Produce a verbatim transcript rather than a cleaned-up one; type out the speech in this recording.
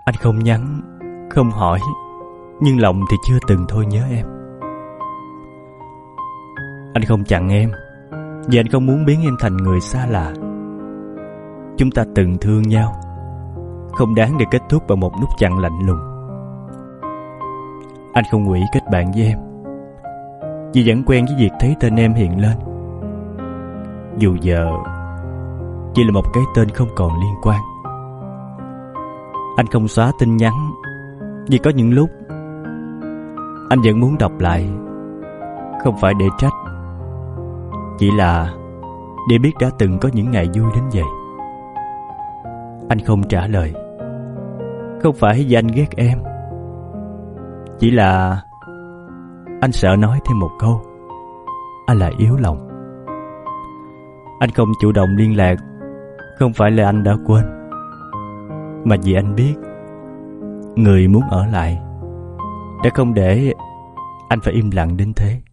Anh không nhắn, không hỏi, nhưng lòng thì chưa từng thôi nhớ em. Anh không chặn em vì anh không muốn biến em thành người xa lạ. Chúng ta từng thương nhau, không đáng để kết thúc bằng một nút chặn lạnh lùng. Anh không ngụy kết bạn với em vì vẫn quen với việc thấy tên em hiện lên, dù giờ chỉ là một cái tên không còn liên quan. Anh không xóa tin nhắn vì có những lúc anh vẫn muốn đọc lại, không phải để trách, chỉ là để biết đã từng có những ngày vui đến vậy. Anh không trả lời, không phải vì anh ghét em, chỉ là anh sợ nói thêm một câu anh lại yếu lòng. Anh không chủ động liên lạc, không phải là anh đã quên, mà vì anh biết người muốn ở lại đã không để anh phải im lặng đến thế.